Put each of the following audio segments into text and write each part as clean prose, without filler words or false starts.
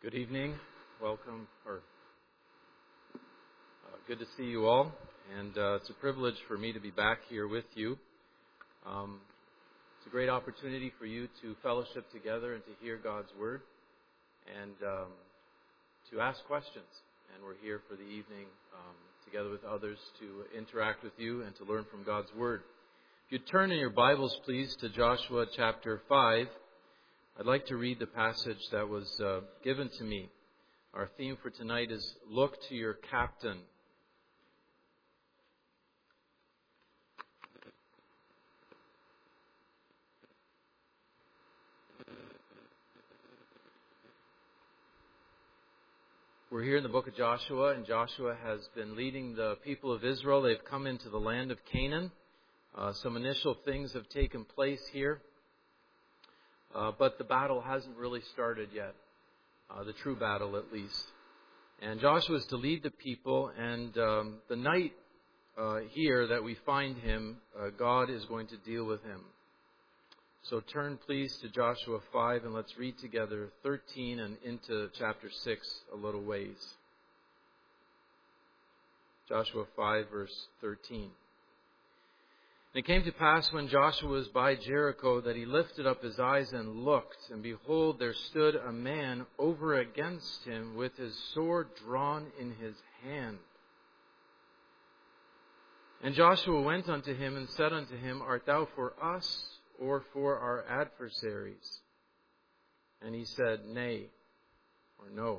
Good evening. Welcome. Good to see you all. And it's a privilege for me to be back here with you. It's a great opportunity for you to fellowship together and to hear God's Word and to ask questions. And we're here for the evening together with others to interact with you and to learn from God's Word. If you turn in your Bibles, please, to Joshua chapter 5. I'd like to read the passage that was given to me. Our theme for tonight is Look to Your Captain. We're here in the book of Joshua, and Joshua has been leading the people of Israel. They've come into the land of Canaan. Some initial things have taken place here. But the battle hasn't really started yet, the true battle at least. And Joshua is to lead the people, and the night here that we find him, God is going to deal with him. So turn please to Joshua 5 and let's read together 13 and into chapter 6 a little ways. Joshua 5 verse 13. And it came to pass when Joshua was by Jericho that he lifted up his eyes and looked, and behold, there stood a man over against him with his sword drawn in his hand. And Joshua went unto him and said unto him, Art thou for us or for our adversaries? And he said, Nay, or no,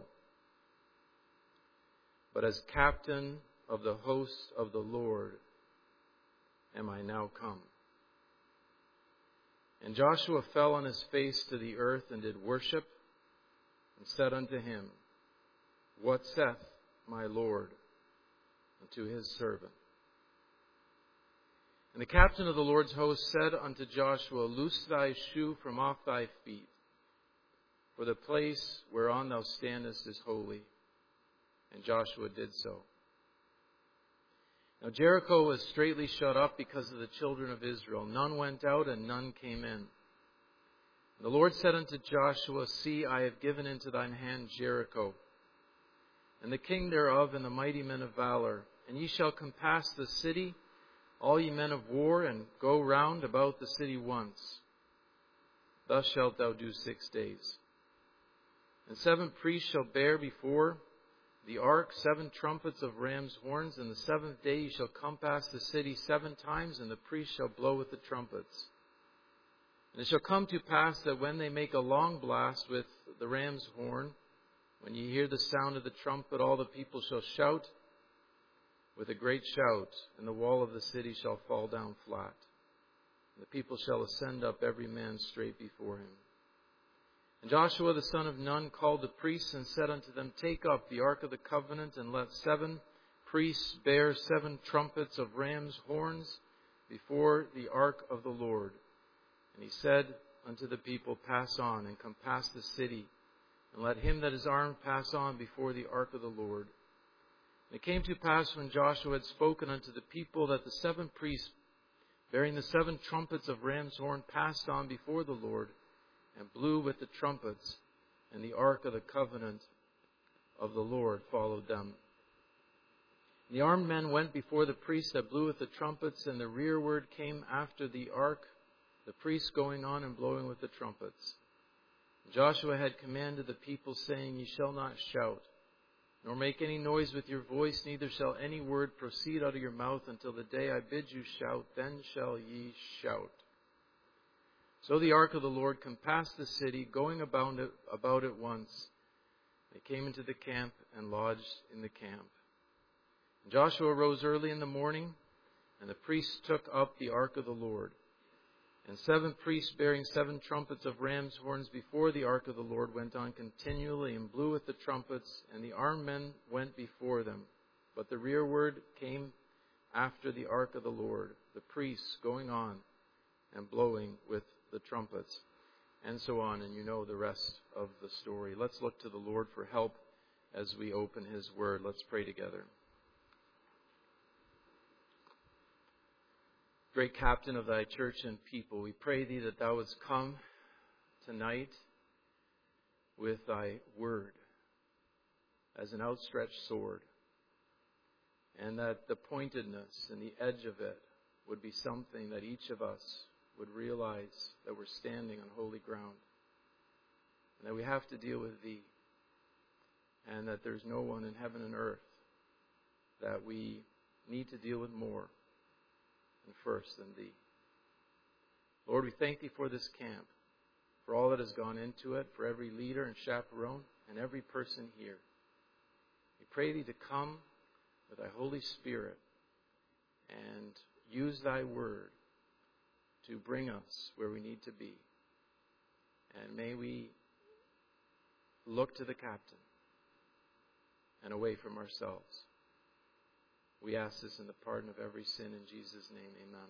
but as captain of the hosts of the Lord am I now come. And Joshua fell on his face to the earth and did worship, and said unto him, What saith my Lord unto his servant? And the captain of the Lord's host said unto Joshua, Loose thy shoe from off thy feet, for the place whereon thou standest is holy. And Joshua did so. Now Jericho was straitly shut up because of the children of Israel. None went out and none came in. And the Lord said unto Joshua, See, I have given into thine hand Jericho, and the king thereof, and the mighty men of valor. And ye shall compass the city, all ye men of war, and go round about the city once. Thus shalt thou do 6 days. And 7 priests shall bear before the ark 7 trumpets of ram's horns, and the 7th day ye shall compass the city 7 times, and the priests shall blow with the trumpets. And it shall come to pass that when they make a long blast with the ram's horn, when ye hear the sound of the trumpet, all the people shall shout with a great shout, and the wall of the city shall fall down flat. And the people shall ascend up every man straight before him. And Joshua the son of Nun called the priests and said unto them, Take up the ark of the covenant, and let 7 priests bear 7 trumpets of ram's horns before the ark of the Lord. And he said unto the people, Pass on, and compass the city, and let him that is armed pass on before the ark of the Lord. And it came to pass when Joshua had spoken unto the people that the 7 priests bearing the 7 trumpets of ram's horn passed on before the Lord, and blew with the trumpets, and the ark of the covenant of the Lord followed them. And the armed men went before the priests that blew with the trumpets, and the rearward came after the ark, the priests going on and blowing with the trumpets. And Joshua had commanded the people, saying, Ye shall not shout, nor make any noise with your voice, neither shall any word proceed out of your mouth until the day I bid you shout, then shall ye shout. So the ark of the Lord compassed the city, going about it once. They came into the camp and lodged in the camp. And Joshua rose early in the morning, and the priests took up the ark of the Lord. And 7 priests bearing 7 trumpets of ram's horns before the ark of the Lord went on continually and blew with the trumpets, and the armed men went before them. But the rearward came after the ark of the Lord, the priests going on and blowing with the trumpets, and so on, and you know the rest of the story. Let's look to the Lord for help as we open His Word. Let's pray together. Great Captain of Thy church and people, we pray Thee that Thou wouldst come tonight with Thy Word, as an outstretched sword, and that the pointedness and the edge of it would be something that each of us would realize that we're standing on holy ground, and that we have to deal with Thee, and that there's no one in heaven and earth that we need to deal with more and first than Thee. Lord, we thank Thee for this camp, for all that has gone into it, for every leader and chaperone and every person here. We pray Thee to come with Thy Holy Spirit and use Thy Word to bring us where we need to be. And may we look to the captain and away from ourselves. We ask this in the pardon of every sin in Jesus' name. Amen.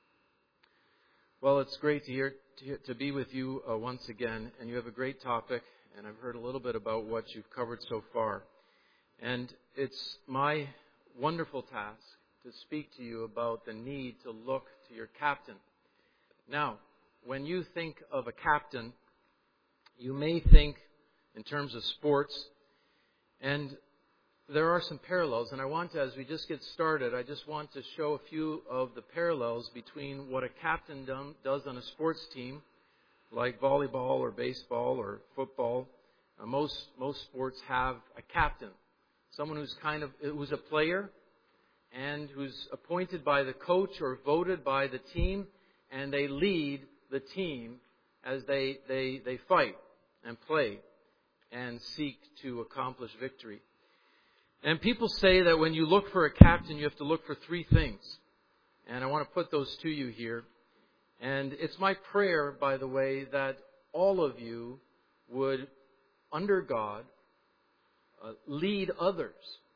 Well, it's great to be with you once again, and you have a great topic, and I've heard a little bit about what you've covered so far. And it's my wonderful task to speak to you about the need to look to your captain. Now, when you think of a captain, you may think in terms of sports, and there are some parallels, and I want to, as we just get started, I just want to show a few of the parallels between what a captain does on a sports team, like volleyball or baseball or football. Most sports have a captain, someone who's a player and who's appointed by the coach or voted by the team, and they lead the team as they fight and play and seek to accomplish victory. And people say that when you look for a captain, you have to look for three things. And I want to put those to you here. And it's my prayer, by the way, that all of you would, under God, lead others.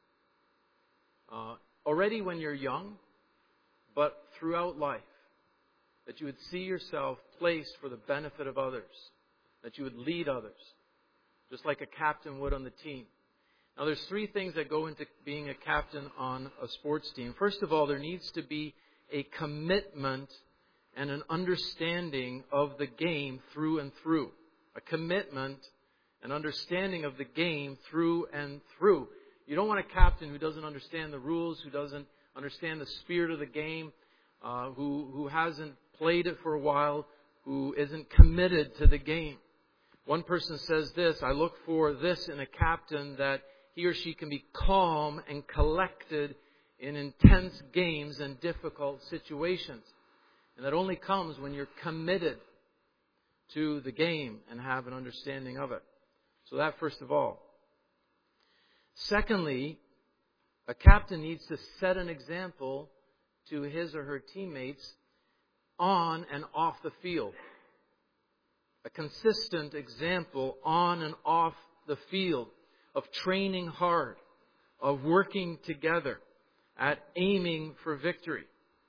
Already when you're young, but throughout life. That you would see yourself placed for the benefit of others. That you would lead others. Just like a captain would on the team. Now, there's three things that go into being a captain on a sports team. First of all, there needs to be a commitment and an understanding of the game through and through. A commitment and understanding of the game through and through. You don't want a captain who doesn't understand the rules, who doesn't understand the spirit of the game, who hasn't played it for a while, who isn't committed to the game. One person says this, I look for this in a captain, that he or she can be calm and collected in intense games and difficult situations. And that only comes when you're committed to the game and have an understanding of it. So that first of all. Secondly, a captain needs to set an example to his or her teammates on and off the field. A consistent example on and off the field of training hard, of working together, at aiming for victory.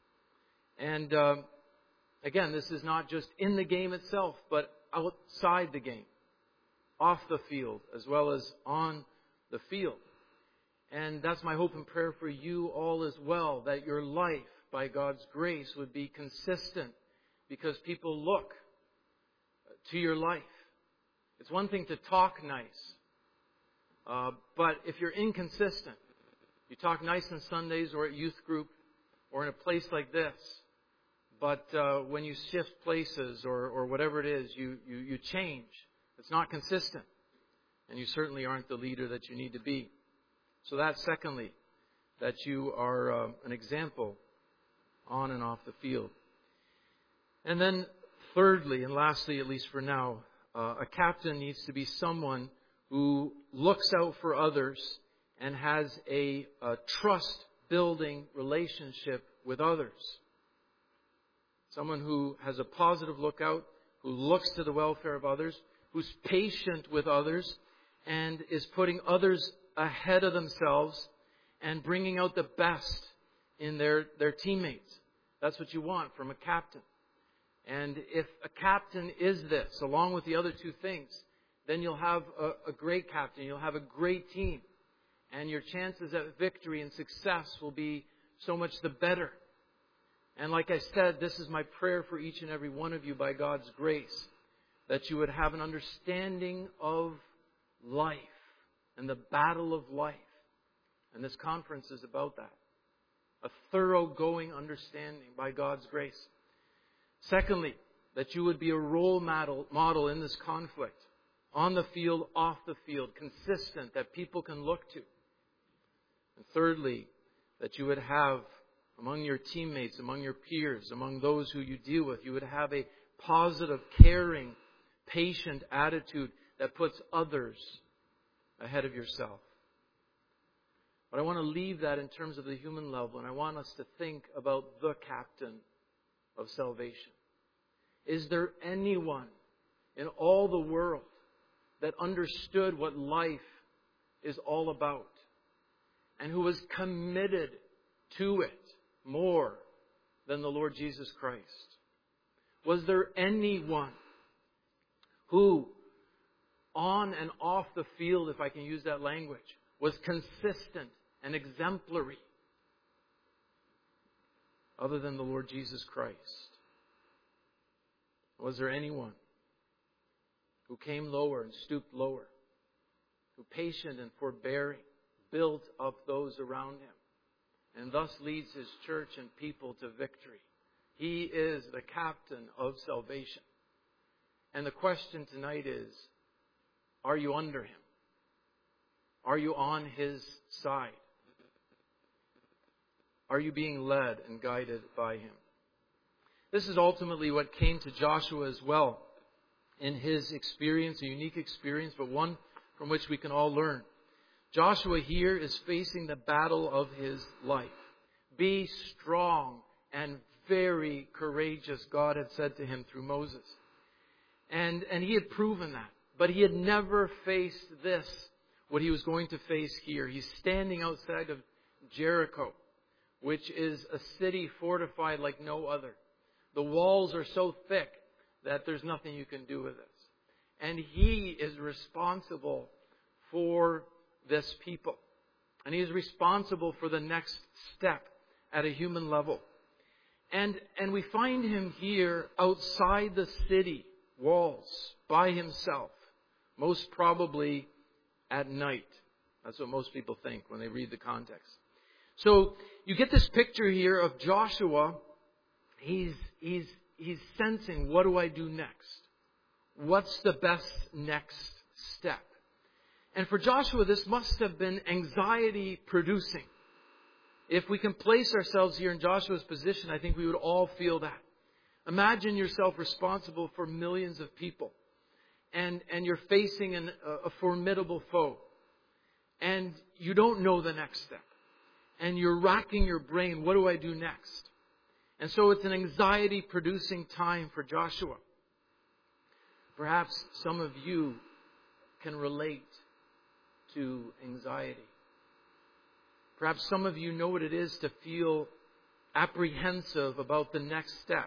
And again, this is not just in the game itself, but outside the game, off the field, as well as on the field. And that's my hope and prayer for you all as well, that your life, by God's grace, would be consistent, because people look to your life. It's one thing to talk nice. But if you're inconsistent, you talk nice on Sundays or at youth group or in a place like this, but when you shift places or whatever it is, you change. It's not consistent. And you certainly aren't the leader that you need to be. So that's secondly, that you are an example on and off the field. And then thirdly, and lastly, at least for now, a captain needs to be someone who looks out for others and has a trust-building relationship with others. Someone who has a positive lookout, who looks to the welfare of others, who's patient with others, and is putting others ahead of themselves and bringing out the best in their teammates. That's what you want from a captain. And if a captain is this, along with the other two things, then you'll have a great captain. You'll have a great team. And your chances at victory and success will be so much the better. And like I said, this is my prayer for each and every one of you by God's grace, that you would have an understanding of life and the battle of life. And this conference is about that. A thoroughgoing understanding by God's grace. Secondly, that you would be a role model in this conflict. On the field, off the field, consistent, that people can look to. And thirdly, that you would have among your teammates, among your peers, among those who you deal with, you would have a positive, caring, patient attitude that puts others ahead of yourself. But I want to leave that in terms of the human level, and I want us to think about the captain of salvation. Is there anyone in all the world that understood what life is all about and who was committed to it more than the Lord Jesus Christ? Was there anyone who, on and off the field, if I can use that language, was consistent and exemplary other than the Lord Jesus Christ? Was there anyone who came lower and stooped lower, who patient and forbearing built up those around him, and thus leads his church and people to victory? He is the captain of salvation. And the question tonight is, are you under him? Are you on his side? Are you being led and guided by him? This is ultimately what came to Joshua as well in his experience, a unique experience, but one from which we can all learn. Joshua here is facing the battle of his life. Be strong and very courageous, God had said to him through Moses. And he had proven that. But he had never faced this, what he was going to face here. He's standing outside of Jericho, which is a city fortified like no other. The walls are so thick that there's nothing you can do with this. And he is responsible for this people. And he is responsible for the next step at a human level. And we find him here outside the city walls by himself, most probably at night. That's what most people think when they read the context. So you get this picture here of Joshua. He's sensing, what do I do next? What's the best next step? And for Joshua, this must have been anxiety producing. If we can place ourselves here in Joshua's position, I think we would all feel that. Imagine yourself responsible for millions of people. And you're facing a formidable foe. And you don't know the next step. And you're racking your brain, what do I do next? And so it's an anxiety-producing time for Joshua. Perhaps some of you can relate to anxiety. Perhaps some of you know what it is to feel apprehensive about the next step.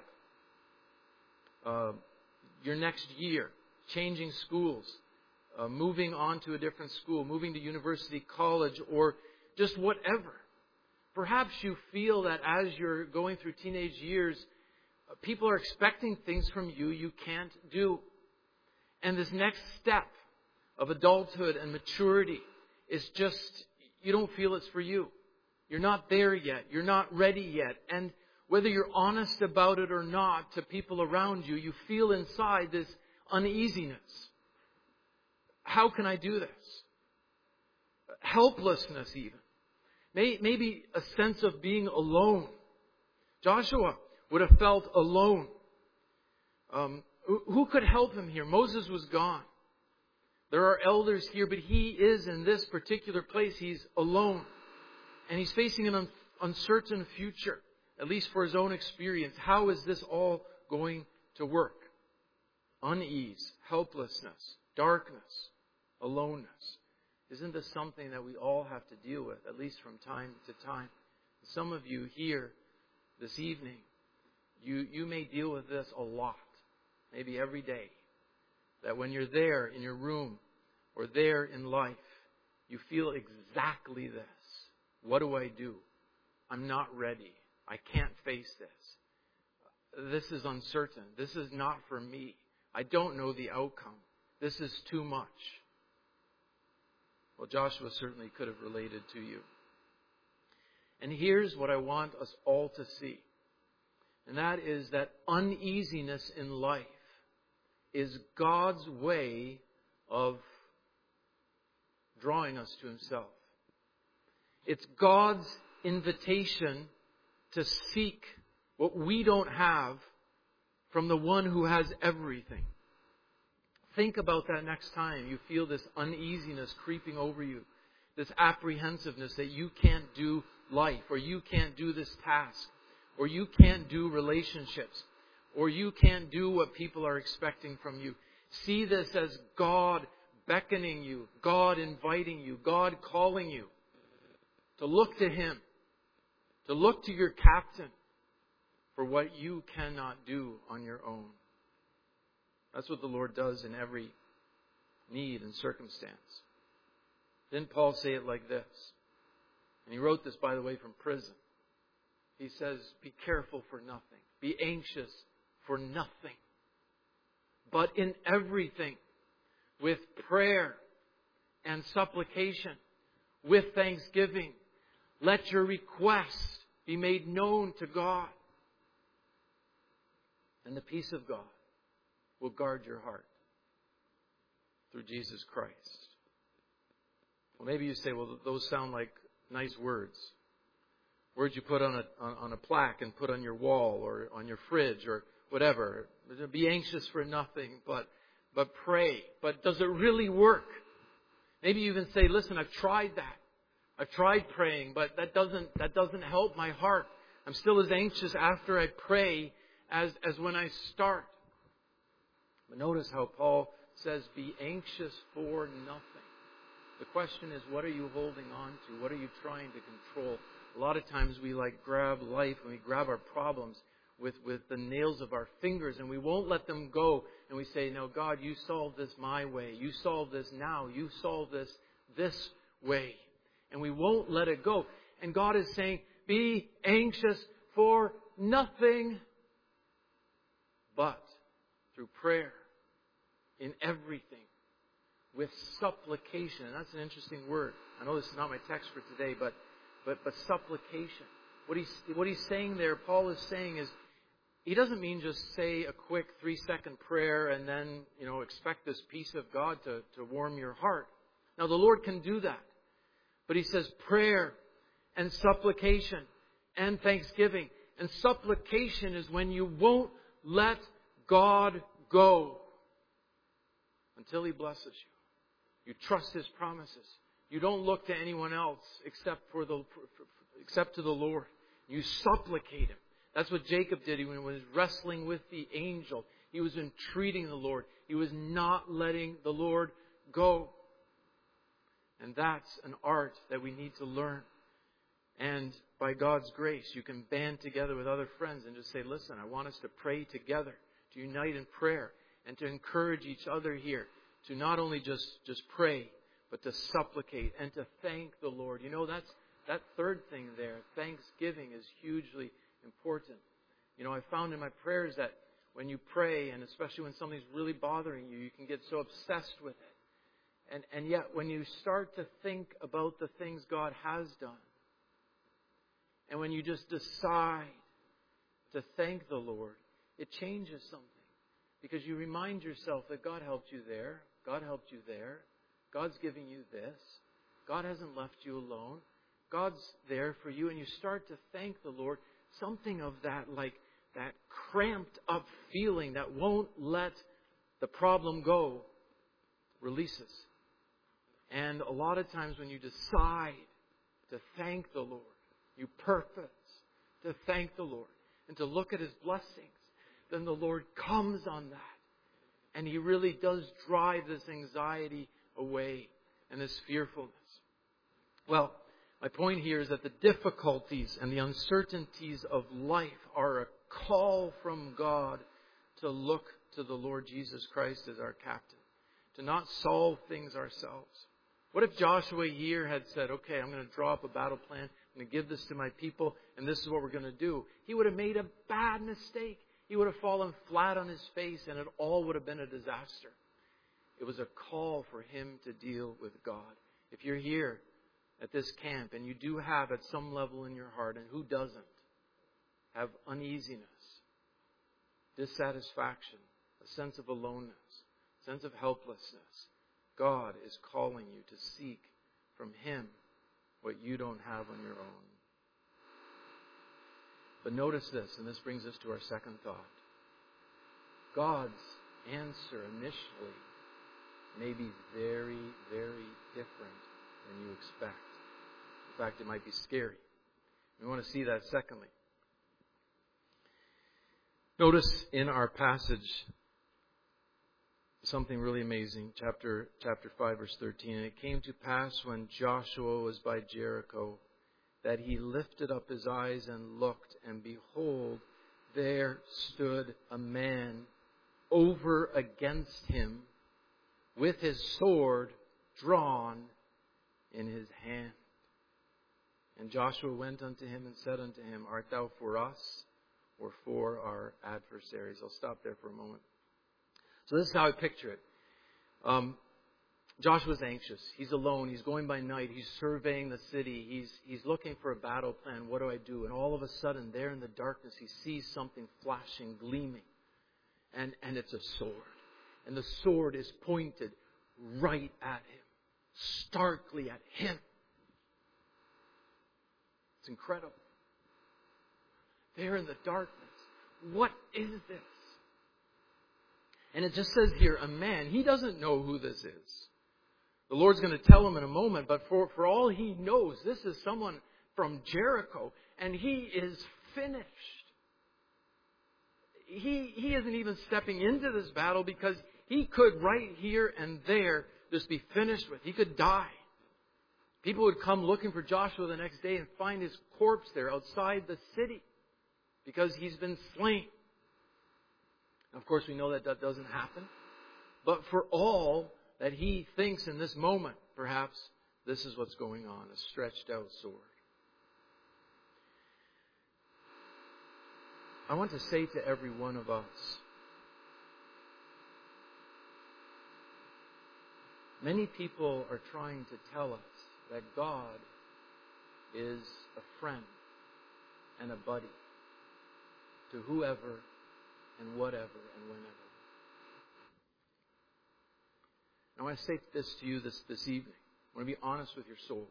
Your next year, changing schools, moving on to a different school, moving to university, college, or just whatever. Perhaps you feel that as you're going through teenage years, people are expecting things from you you can't do. And this next step of adulthood and maturity is just, you don't feel it's for you. You're not there yet. You're not ready yet. And whether you're honest about it or not to people around you, you feel inside this uneasiness. How can I do this? Helplessness even. Maybe a sense of being alone. Joshua would have felt alone. Who could help him here? Moses was gone. There are elders here, but he is in this particular place. He's alone. And he's facing an uncertain future, at least for his own experience. How is this all going to work? Unease, helplessness, darkness, aloneness. Isn't this something that we all have to deal with, at least from time to time? Some of you here this evening, you may deal with this a lot, maybe every day. That when you're there in your room or there in life, you feel exactly this. What do I do? I'm not ready. I can't face this. This is uncertain. This is not for me. I don't know the outcome. This is too much. Well, Joshua certainly could have related to you. And here's what I want us all to see. And that is that uneasiness in life is God's way of drawing us to Himself. It's God's invitation to seek what we don't have from the one who has everything. Think about that next time you feel this uneasiness creeping over you, this apprehensiveness that you can't do life, or you can't do this task, or you can't do relationships, or you can't do what people are expecting from you. See this as God beckoning you, God inviting you, God calling you to look to Him, to look to your captain for what you cannot do on your own. That's what the Lord does in every need and circumstance. Didn't Paul say it like this? And he wrote this, by the way, from prison. He says, be careful for nothing. Be anxious for nothing. But in everything, with prayer and supplication, with thanksgiving, let your requests be made known to God. And the peace of God will guard your heart through Jesus Christ. Well, maybe you say, well, those sound like nice words. Words you put on a plaque and put on your wall or on your fridge or whatever. Be anxious for nothing, but pray. But does it really work? Maybe you even say, listen, I've tried that. I've tried praying, but that doesn't help my heart. I'm still as anxious after I pray as when I start. But notice how Paul says, be anxious for nothing. The question is, what are you holding on to? What are you trying to control? A lot of times we grab life and we grab our problems with the nails of our fingers and we won't let them go. And we say, no, God, you solve this my way. You solve this now. You solve this way. And we won't let it go. And God is saying, be anxious for nothing, but through prayer, in everything, with supplication. And that's an interesting word. I know this is not my text for today, but supplication. What he's saying there, Paul is saying, is he doesn't mean just say a quick 3-second prayer and then, expect this peace of God to warm your heart. Now, the Lord can do that. But he says prayer and supplication and thanksgiving. And supplication is when you won't let God go until He blesses you. You trust His promises. You don't look to anyone else except to the Lord. You supplicate Him. That's what Jacob did when he was wrestling with the angel. He was entreating the Lord. He was not letting the Lord go. And that's an art that we need to learn. And by God's grace, you can band together with other friends and just say, listen, I want us to pray together, to unite in prayer, and to encourage each other here to not only just pray, but to supplicate and to thank the Lord. That third thing there, thanksgiving, is hugely important. I found in my prayers that when you pray, and especially when something's really bothering you, you can get so obsessed with it. And yet, when you start to think about the things God has done, and when you just decide to thank the Lord, it changes something. Because you remind yourself that God helped you there, God helped you there, God's giving you this, God hasn't left you alone, God's there for you, and you start to thank the Lord. Something of that, that cramped up feeling that won't let the problem go, releases. And a lot of times when you decide to thank the Lord, you purpose to thank the Lord and to look at His blessings, then the Lord comes on that. And He really does drive this anxiety away and this fearfulness. Well, my point here is that the difficulties and the uncertainties of life are a call from God to look to the Lord Jesus Christ as our captain, to not solve things ourselves. What if Joshua here had said, okay, I'm going to draw up a battle plan, I'm going to give this to my people, and this is what we're going to do? He would have made a bad mistake. He would have fallen flat on his face, and it all would have been a disaster. It was a call for him to deal with God. If you're here at this camp and you do have at some level in your heart, and who doesn't, have uneasiness, dissatisfaction, a sense of aloneness, a sense of helplessness, God is calling you to seek from Him what you don't have on your own. But notice this, and this brings us to our second thought. God's answer initially may be very, very different than you expect. In fact, it might be scary. We want to see that secondly. Notice in our passage something really amazing. Chapter 5, verse 13. And it came to pass when Joshua was by Jericho that he lifted up his eyes and looked, and behold, there stood a man over against him with his sword drawn in his hand. And Joshua went unto him and said unto him, Art thou for us or for our adversaries? I'll stop there for a moment. So this is how I picture it. Joshua's anxious. He's alone. He's going by night. He's surveying the city. He's looking for a battle plan. What do I do? And all of a sudden, there in the darkness, he sees something flashing, gleaming. And it's a sword. And the sword is pointed right at him. Starkly at him. It's incredible. There in the darkness. What is this? And it just says here, a man. He doesn't know who this is. The Lord's going to tell him in a moment, but for all he knows, this is someone from Jericho, and he is finished. He isn't even stepping into this battle because he could right here and there just be finished with. He could die. People would come looking for Joshua the next day and find his corpse there outside the city because he's been slain. Of course, we know that doesn't happen. But for all that he thinks in this moment, perhaps this is what's going on, a stretched out sword. I want to say to every one of us, many people are trying to tell us that God is a friend and a buddy to whoever and whatever and whenever. I want to say this to you this evening. I want to be honest with your souls.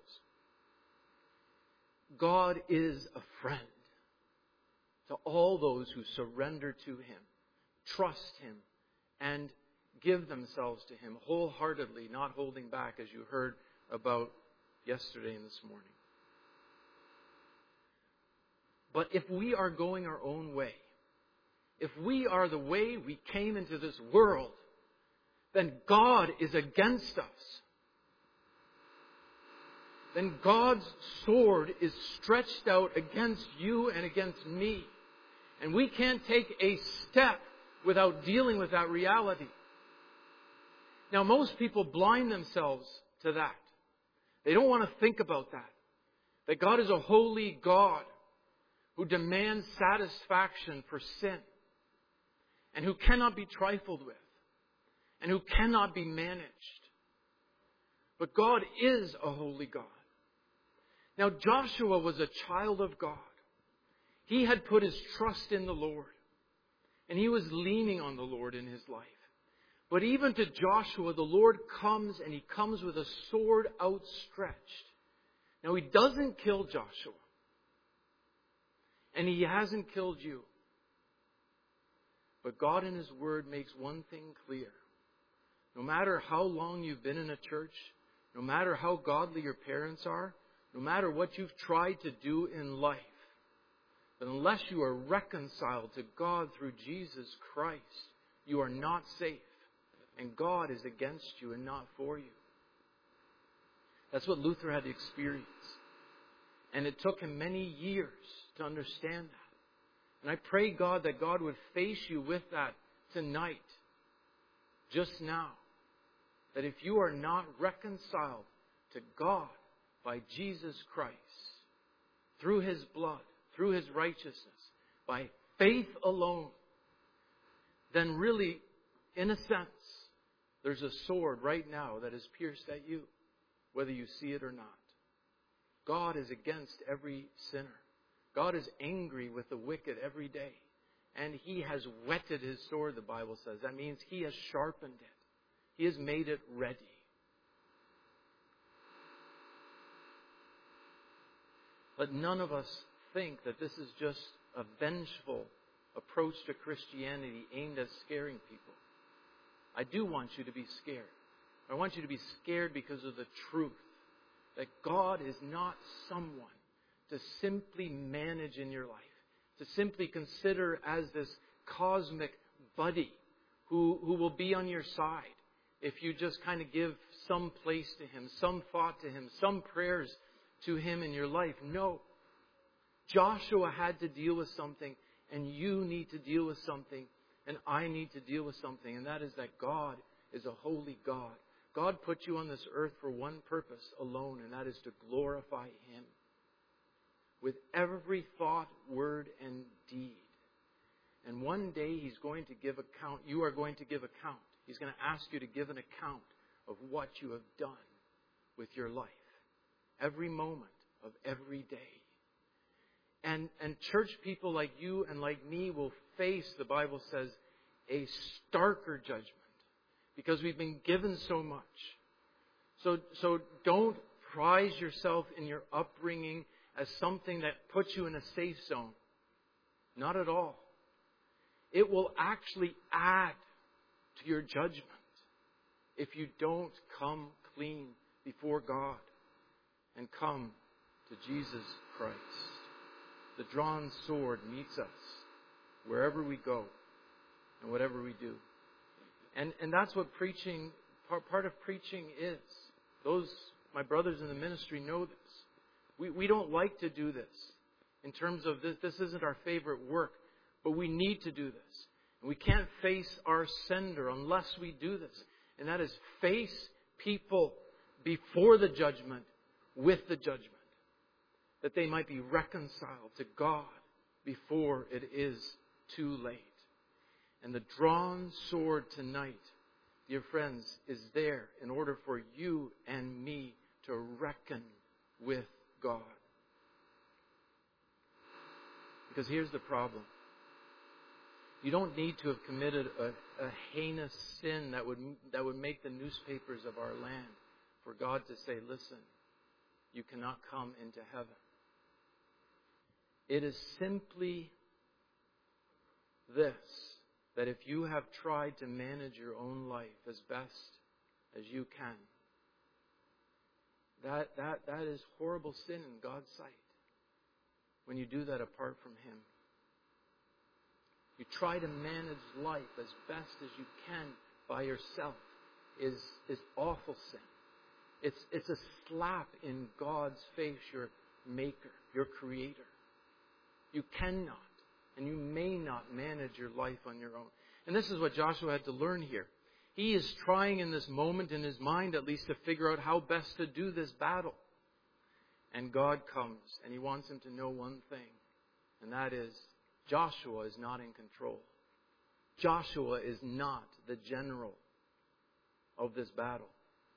God is a friend to all those who surrender to Him, trust Him, and give themselves to Him wholeheartedly, not holding back, as you heard about yesterday and this morning. But if we are going our own way, if we are the way we came into this world, then God is against us. Then God's sword is stretched out against you and against me. And we can't take a step without dealing with that reality. Now, most people blind themselves to that. They don't want to think about that. That God is a holy God who demands satisfaction for sin and who cannot be trifled with, and who cannot be managed. But God is a holy God. Now, Joshua was a child of God. He had put his trust in the Lord, and he was leaning on the Lord in his life. But even to Joshua, the Lord comes, and He comes with a sword outstretched. Now, He doesn't kill Joshua, and He hasn't killed you. But God in His Word makes one thing clear. No matter how long you've been in a church, no matter how godly your parents are, no matter what you've tried to do in life, but unless you are reconciled to God through Jesus Christ, you are not safe. And God is against you and not for you. That's what Luther had to experience. And it took him many years to understand that. And I pray God that God would face you with that tonight, just now. That if you are not reconciled to God by Jesus Christ, through His blood, through His righteousness, by faith alone, then really, in a sense, there's a sword right now that is pierced at you. whether you see it or not. God is against every sinner. God is angry with the wicked every day. And He has whetted His sword, the Bible says. That means He has sharpened it. He has made it ready. But none of us think that this is just a vengeful approach to Christianity aimed at scaring people. I do want you to be scared. I want you to be scared because of the truth that God is not someone to simply manage in your life, to simply consider as this cosmic buddy who will be on your side if you just kind of give some place to Him, some thought to Him, some prayers to Him in your life. No. Joshua had to deal with something, and you need to deal with something, and I need to deal with something, and that is that God is a holy God. God put you on this earth for one purpose alone, and that is to glorify Him with every thought, word, and deed. And one day He's going to give account. You are going to give account. He's going to ask you to give an account of what you have done with your life. Every moment of every day. And church people like you and like me will face, the Bible says, a starker judgment. Because we've been given so much. So don't prize yourself in your upbringing as something that puts you in a safe zone. Not at all. It will actually add to your judgment if you don't come clean before God and come to Jesus Christ. The drawn sword meets us wherever we go and whatever we do. And that's what preaching, part of preaching is. Those, my brothers in the ministry, know this. We don't like to do this in terms of this. This isn't our favorite work, but we need to do this. And we can't face our sender unless we do this. And that is face people before the judgment with the judgment. That they might be reconciled to God before it is too late. And the drawn sword tonight, dear friends, is there in order for you and me to reckon with God. Because here's the problem. You don't need to have committed a heinous sin that would make the newspapers of our land for God to say, listen, you cannot come into heaven. It is simply this, that if you have tried to manage your own life as best as you can, that is horrible sin in God's sight when you do that apart from Him. You try to manage life as best as you can by yourself is awful sin. It's a slap in God's face, your Maker, your Creator. You cannot and you may not manage your life on your own. And this is what Joshua had to learn here. He is trying in this moment, in his mind at least, to figure out how best to do this battle. And God comes and He wants him to know one thing. And that is, Joshua is not in control. Joshua is not the general of this battle.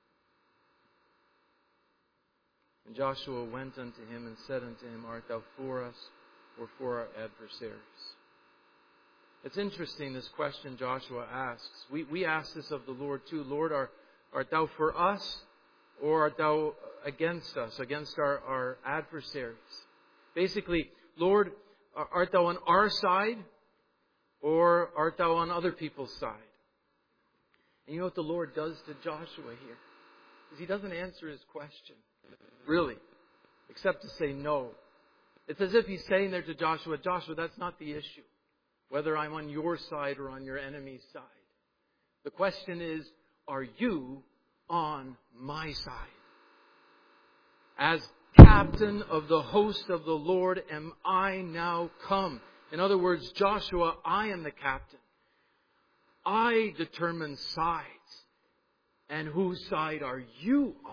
And Joshua went unto him and said unto him, Art thou for us or for our adversaries? It's interesting, this question Joshua asks. We ask this of the Lord too. Lord, art thou for us or art thou against us, against our adversaries? Basically, Lord, art thou on our side or art thou on other people's side? And you know what the Lord does to Joshua here? Is He doesn't answer his question, really, except to say no. It's as if He's saying there to Joshua, Joshua, that's not the issue, whether I'm on your side or on your enemy's side. The question is, are you on my side? As captain of the host of the Lord am I now come. In other words, Joshua, I am the captain. I determine sides. And whose side are you on?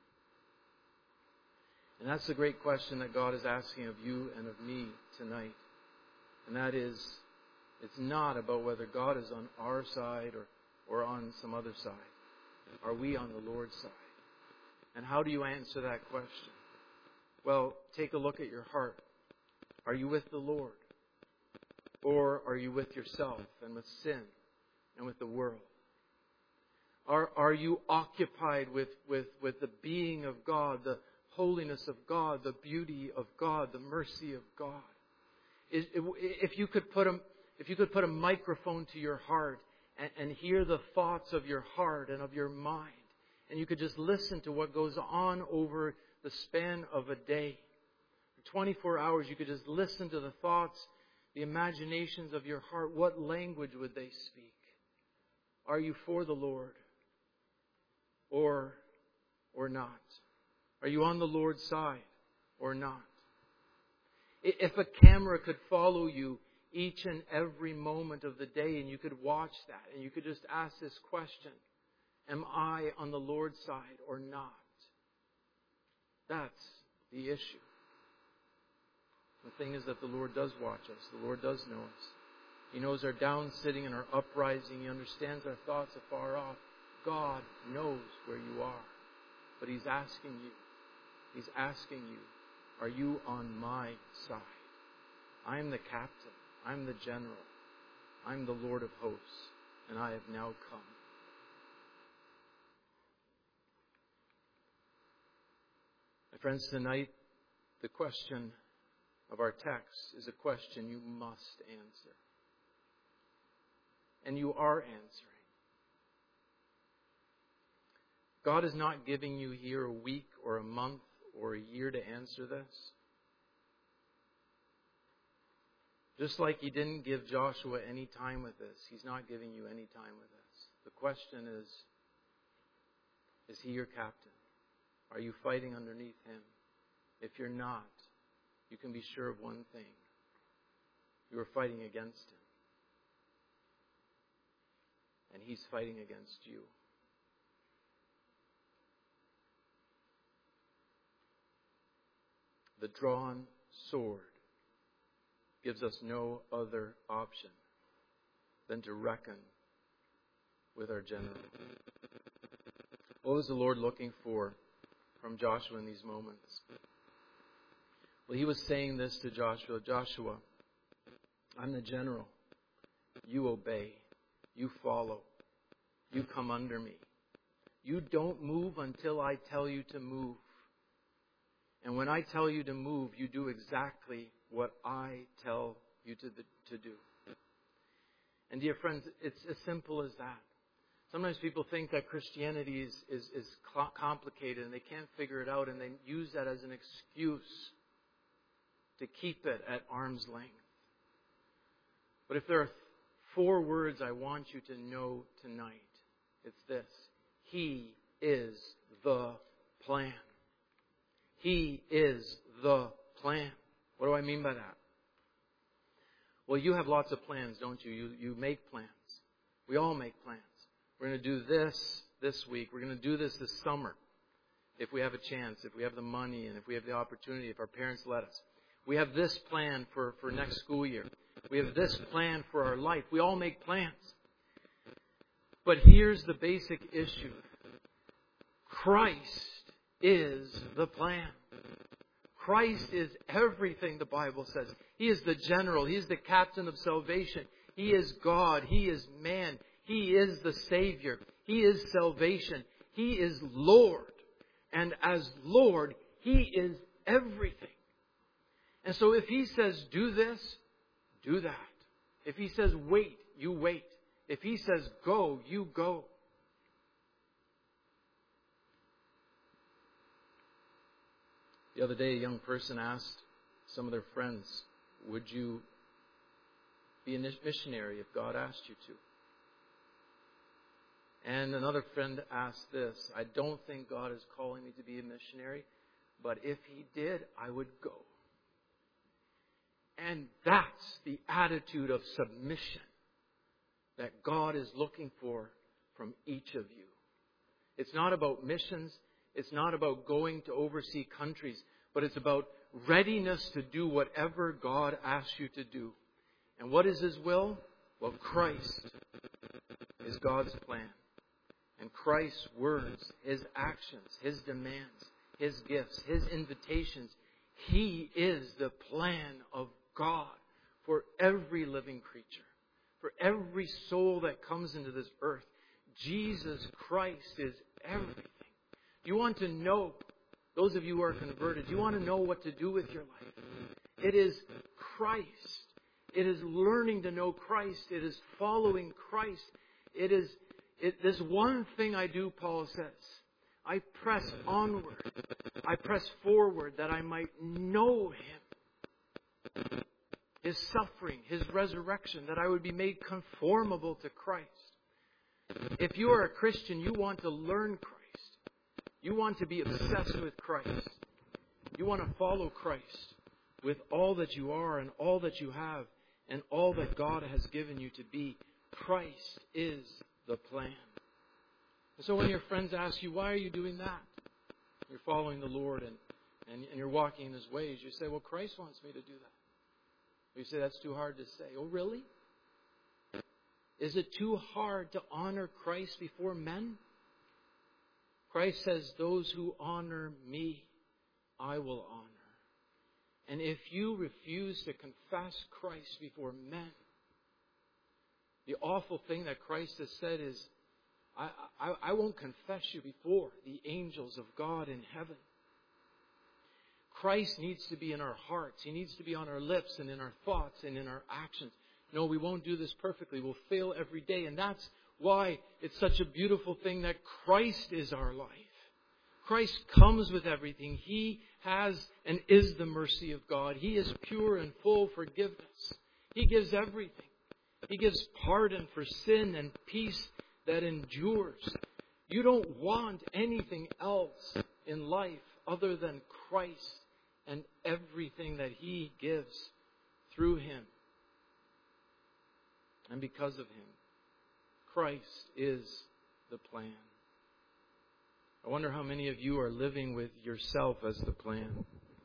And that's the great question that God is asking of you and of me tonight. And that is, it's not about whether God is on our side or on some other side. Are we on the Lord's side? And how do you answer that question? Well, take a look at your heart. Are you with the Lord? Or are you with yourself and with sin and with the world? Are you occupied with the being of God, the holiness of God, the beauty of God, the mercy of God? If you could put a microphone to your heart and hear the thoughts of your heart and of your mind, and you could just listen to what goes on over the span of a day. For 24 hours, you could just listen to the thoughts, the imaginations of your heart. What language would they speak? Are you for the Lord or not? Are you on the Lord's side or not? If a camera could follow you each and every moment of the day and you could watch that and you could just ask this question, am I on the Lord's side or not? That's the issue. The thing is that the Lord does watch us. The Lord does know us. He knows our down sitting and our uprising. He understands our thoughts afar off. God knows where you are. But He's asking you. He's asking you, are you on my side? I am the captain. I'm the general. I'm the Lord of hosts. And I have now come. My friends, tonight, the question of our text is a question you must answer. And you are answering. God is not giving you here a week or a month or a year to answer this. Just like He didn't give Joshua any time with this, He's not giving you any time with this. The question is He your captain? Are you fighting underneath Him? If you're not, you can be sure of one thing. You are fighting against Him. And He's fighting against you. The drawn sword gives us no other option than to reckon with our general. What was the Lord looking for from Joshua in these moments? Well, He was saying this to Joshua. Joshua, I'm the general. You obey. You follow. You come under me. You don't move until I tell you to move. And when I tell you to move, you do exactly what I tell you to do. And dear friends, it's as simple as that. Sometimes people think that Christianity is complicated and they can't figure it out, and they use that as an excuse to keep it at arm's length. But if there are 4 words I want you to know tonight, it's this. He is the plan. He is the plan. What do I mean by that? Well, you have lots of plans, don't you? You make plans. We all make plans. We're going to do this week. We're going to do this summer. If we have a chance, if we have the money, and if we have the opportunity, if our parents let us. We have this plan for next school year. We have this plan for our life. We all make plans. But here's the basic issue. Christ is the plan. Christ is everything the Bible says. He is the general. He is the captain of salvation. He is God. He is man. He is the Savior. He is salvation. He is Lord. And as Lord, He is everything. And so if He says, do this, do that. If He says, wait, you wait. If He says, go, you go. The other day, a young person asked some of their friends, would you be a missionary if God asked you to? And another friend asked this, I don't think God is calling me to be a missionary, but if He did, I would go. And that's the attitude of submission that God is looking for from each of you. It's not about missions. It's not about going to overseas countries, but it's about readiness to do whatever God asks you to do. And what is His will? Well, Christ is God's plan. And Christ's words, His actions, His demands, His gifts, His invitations, He is the plan of God for every living creature, for every soul that comes into this earth. Jesus Christ is everything. You want to know, those of you who are converted, you want to know what to do with your life. It is Christ. It is learning to know Christ. It is following Christ. This one thing I do, Paul says. I press onward. I press forward that I might know Him. His suffering, His resurrection, that I would be made conformable to Christ. If you are a Christian, you want to learn Christ. You want to be obsessed with Christ. You want to follow Christ with all that you are and all that you have and all that God has given you to be. Christ is the plan. And so when your friends ask you, why are you doing that? You're following the Lord and you're walking in His ways. You say, well, Christ wants me to do that. You say, that's too hard to say. Oh, really? Is it too hard to honor Christ before men? Christ says, those who honor me, I will honor. And if you refuse to confess Christ before men, the awful thing that Christ has said is, I won't confess you before the angels of God in heaven. Christ needs to be in our hearts. He needs to be on our lips and in our thoughts and in our actions. No, we won't do this perfectly. We'll fail every day. And that's why it's such a beautiful thing that Christ is our life. Christ comes with everything. He has and is the mercy of God. He is pure and full forgiveness. He gives everything. He gives pardon for sin and peace that endures. You don't want anything else in life other than Christ and everything that He gives through Him. And because of Him, Christ is the plan. I wonder how many of you are living with yourself as the plan.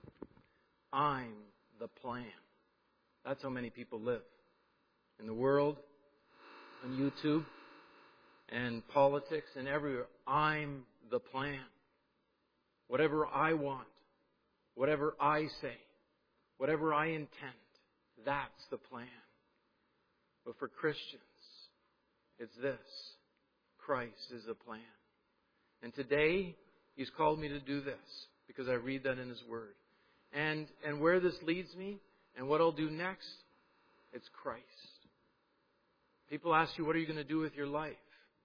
I'm the plan. That's how many people live. In the world, on YouTube, and politics, and everywhere. I'm the plan. Whatever I want, whatever I say, whatever I intend, that's the plan. But for Christians, it's this. Christ is the plan. And today, He's called me to do this because I read that in His Word. And where this leads me and what I'll do next, it's Christ. People ask you, what are you going to do with your life?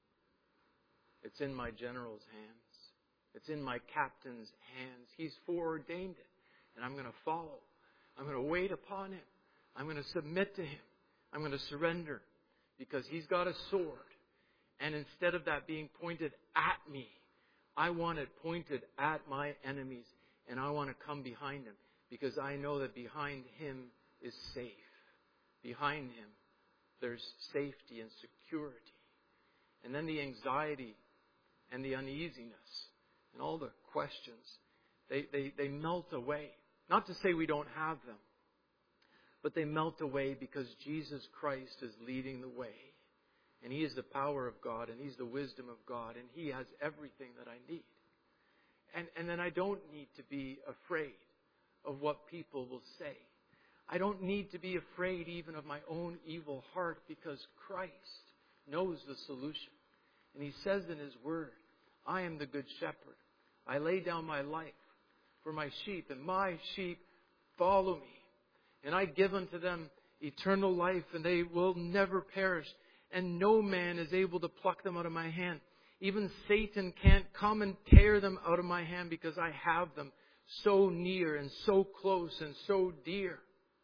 It's in my general's hands. It's in my captain's hands. He's foreordained it. And I'm going to follow. I'm going to wait upon Him. I'm going to submit to Him. I'm going to surrender because He's got a sword. And instead of that being pointed at me, I want it pointed at my enemies. And I want to come behind Him because I know that behind Him is safe. Behind Him, there's safety and security. And then the anxiety and the uneasiness and all the questions, they melt away. Not to say we don't have them, but they melt away because Jesus Christ is leading the way. And He is the power of God, and He's the wisdom of God, and He has everything that I need. And then I don't need to be afraid of what people will say. I don't need to be afraid even of my own evil heart because Christ knows the solution. And He says in His Word, I am the good shepherd. I lay down my life for my sheep, and my sheep follow me. And I give unto them eternal life, and they will never perish. And no man is able to pluck them out of my hand. Even Satan can't come and tear them out of my hand because I have them so near and so close and so dear.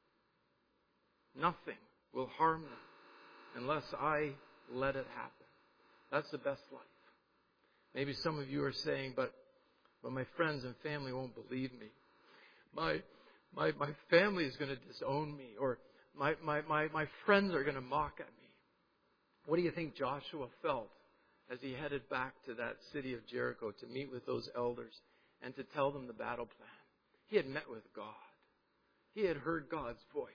Nothing will harm them unless I let it happen. That's the best life. Maybe some of you are saying, but my friends and family won't believe me. My family is going to disown me, or my friends are going to mock at me. What do you think Joshua felt as he headed back to that city of Jericho to meet with those elders and to tell them the battle plan? He had met with God. He had heard God's voice.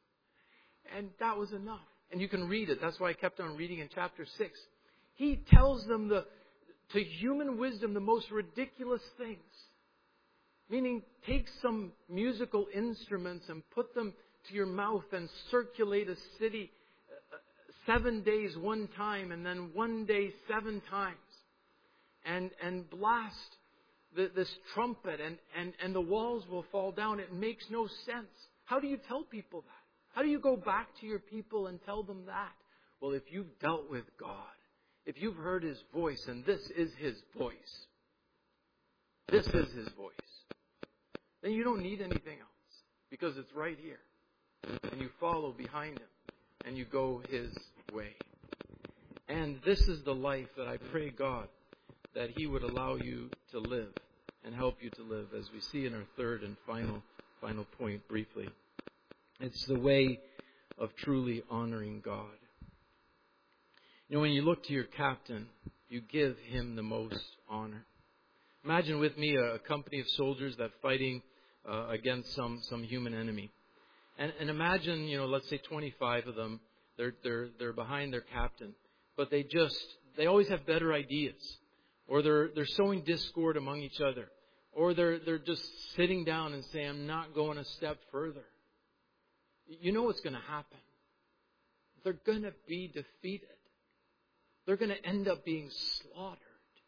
And that was enough. And you can read it. That's why I kept on reading in chapter 6. He tells them to human wisdom the most ridiculous things. Meaning, take some musical instruments and put them to your mouth and circulate a city 7 days one time and then one day 7 times. And blast this trumpet and the walls will fall down. It makes no sense. How do you tell people that? How do you go back to your people and tell them that? Well, if you've dealt with God, if you've heard His voice, and this is His voice, this is His voice, then you don't need anything else because it's right here. And you follow behind Him and you go His way. And this is the life that I pray God that He would allow you to live and help you to live, as we see in our third and final point briefly. It's the way of truly honoring God. You know, when you look to your captain, you give him the most honor. Imagine with me a company of soldiers that fighting against some human enemy. And imagine, you know, let's say 25 of them, they're behind their captain, but they always have better ideas. Or they're sowing discord among each other. Or they're just sitting down and saying, I'm not going a step further. You know what's going to happen. They're going to be defeated. They're going to end up being slaughtered.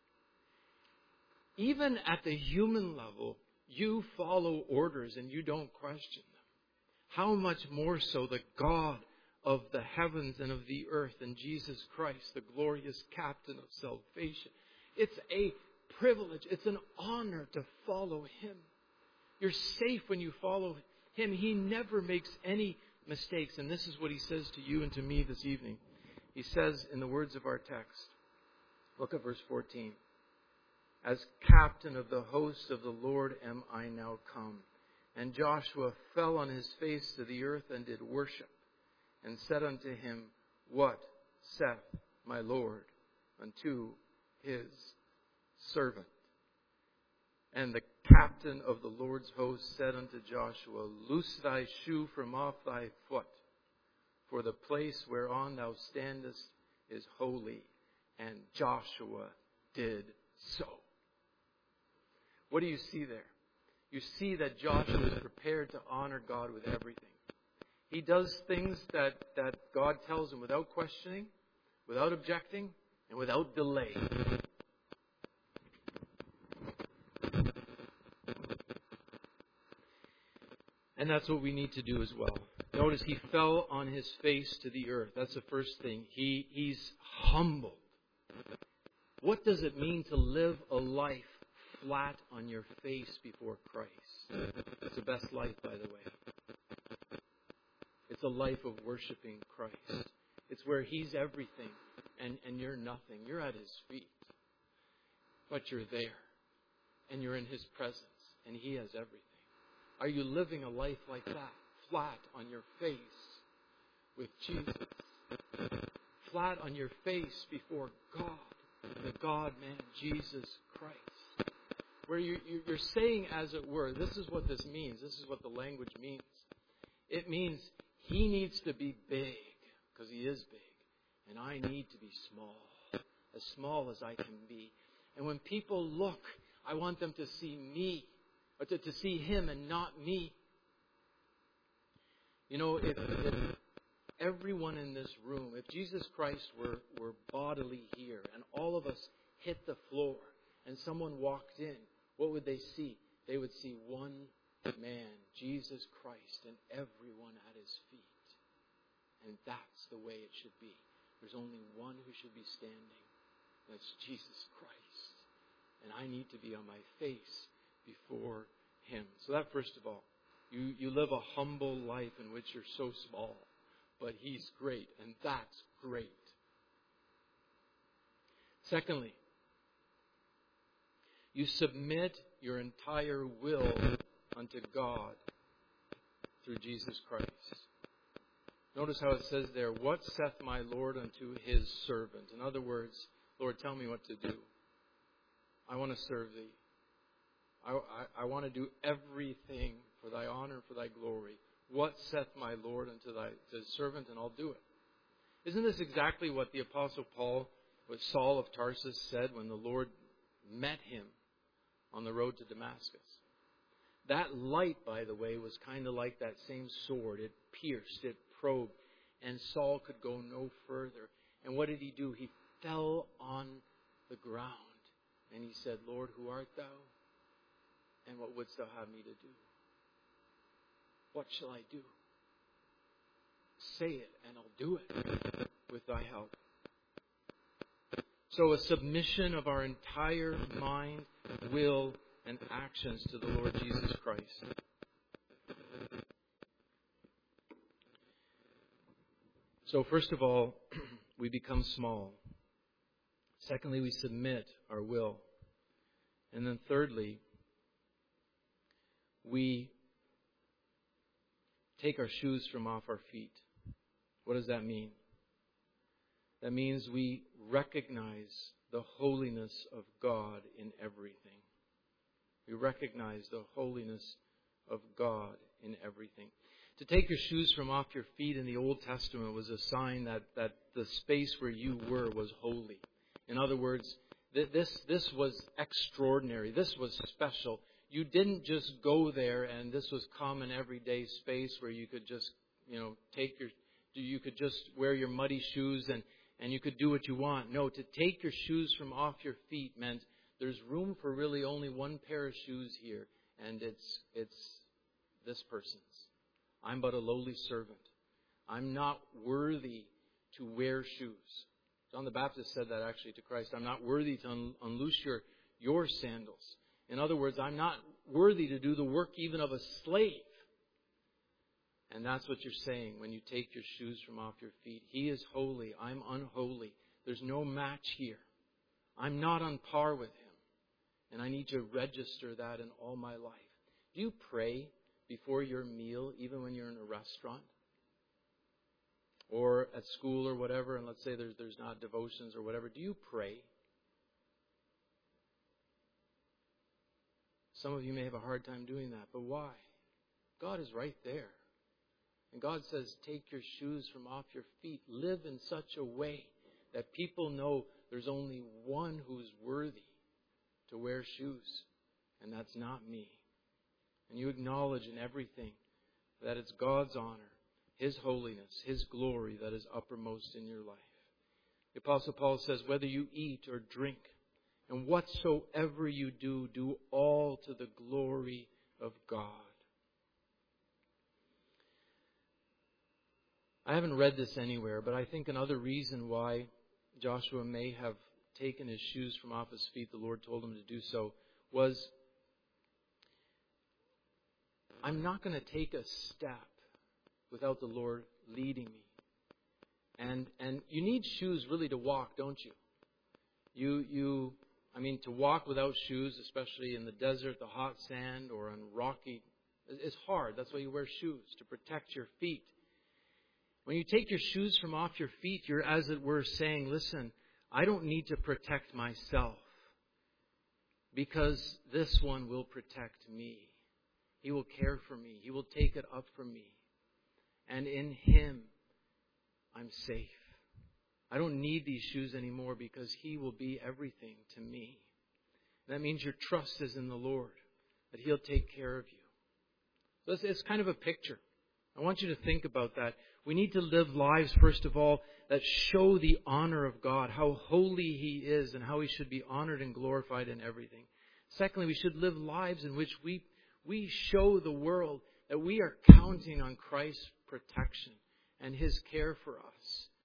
Even at the human level, you follow orders and you don't question them. How much more so the God of the heavens and of the earth and Jesus Christ, the glorious captain of salvation. It's a privilege. It's an honor to follow Him. You're safe when you follow Him. He never makes any mistakes. And this is what He says to you and to me this evening. He says in the words of our text, look at verse 14. As captain of the host of the Lord am I now come. And Joshua fell on his face to the earth and did worship, and said unto him, What saith my Lord unto his servant? And the captain of the Lord's host said unto Joshua, Loose thy shoe from off thy foot, for the place whereon thou standest is holy. And Joshua did so. What do you see there? You see that Joshua is prepared to honor God with everything. He does things that God tells him without questioning, without objecting, and without delay. And that's what we need to do as well. Notice he fell on his face to the earth. That's the first thing. He's humbled. What does it mean to live a life flat on your face before Christ? It's the best life, by the way. It's a life of worshiping Christ. It's where He's everything and you're nothing. You're at His feet. But you're there. And you're in His presence. And He has everything. Are you living a life like that? Flat on your face with Jesus. Flat on your face before God. The God-man, Jesus Christ. Where you're saying, as it were, this is what this means. This is what the language means. It means He needs to be big, because He is big. And I need to be small as I can be. And when people look, I want them to see me, or to see Him and not me. You know, if everyone in this room, if Jesus Christ were bodily here, and all of us hit the floor, and someone walked in, what would they see? They would see one man, Jesus Christ, and everyone at His feet. And that's the way it should be. There's only one who should be standing. That's Jesus Christ. And I need to be on my face before Him. So that, first of all, you live a humble life in which you're so small. But He's great, and that's great. Secondly, you submit your entire will unto God through Jesus Christ. Notice how it says there, What saith my Lord unto His servant? In other words, Lord, tell me what to do. I want to serve Thee. I want to do everything for Thy honor and for Thy glory. What saith my Lord unto Thy servant, and I'll do it. Isn't this exactly what the Apostle Paul what Saul of Tarsus said when the Lord met him on the road to Damascus. That light, by the way, was kind of like that same sword. It pierced, it probed, and Saul could go no further. And what did he do? He fell on the ground. And he said, Lord, who art thou? And what wouldst thou have me to do? What shall I do? Say it, and I'll do it with thy help. So a submission of our entire mind, will, and actions to the Lord Jesus Christ. So first of all, we become small. Secondly, we submit our will. And then thirdly, we take our shoes from off our feet. What does that mean? That means we recognize the holiness of God in everything. We recognize the holiness of God in everything. To take your shoes from off your feet in the Old Testament was a sign that the space where you were was holy. In other words, this was extraordinary. This was special. You didn't just go there and this was common everyday space where you could just, you could just wear your muddy shoes and you could do what you want. No, to take your shoes from off your feet meant there's room for really only one pair of shoes here, and it's this person's. I'm but a lowly servant. I'm not worthy to wear shoes. John the Baptist said that actually to Christ. I'm not worthy to unloose your sandals. In other words, I'm not worthy to do the work even of a slave. And that's what you're saying when you take your shoes from off your feet. He is holy. I'm unholy. There's no match here. I'm not on par with Him. And I need to register that in all my life. Do you pray before your meal, even when you're in a restaurant? Or at school or whatever, and let's say there's not devotions or whatever. Do you pray? Some of you may have a hard time doing that, but why? God is right there. And God says, take your shoes from off your feet. Live in such a way that people know there's only one who's worthy to wear shoes, and that's not me. And you acknowledge in everything that it's God's honor, His holiness, His glory that is uppermost in your life. The Apostle Paul says, whether you eat or drink, and whatsoever you do, do all to the glory of God. I haven't read this anywhere, but I think another reason why Joshua may have taken his shoes from off his feet, the Lord told him to do so, was I'm not going to take a step without the Lord leading me. And you need shoes really to walk, don't you? To walk without shoes, especially in the desert, the hot sand, or on rocky, it's hard. That's why you wear shoes, to protect your feet. When you take your shoes from off your feet, you're, as it were, saying, listen, I don't need to protect myself because this one will protect me. He will care for me. He will take it up for me. And in Him, I'm safe. I don't need these shoes anymore because He will be everything to me. That means your trust is in the Lord, that He'll take care of you. So it's kind of a picture. I want you to think about that. We need to live lives, first of all, that show the honor of God, how holy He is and how He should be honored and glorified in everything. Secondly, we should live lives in which we show the world that we are counting on Christ's protection and His care for us.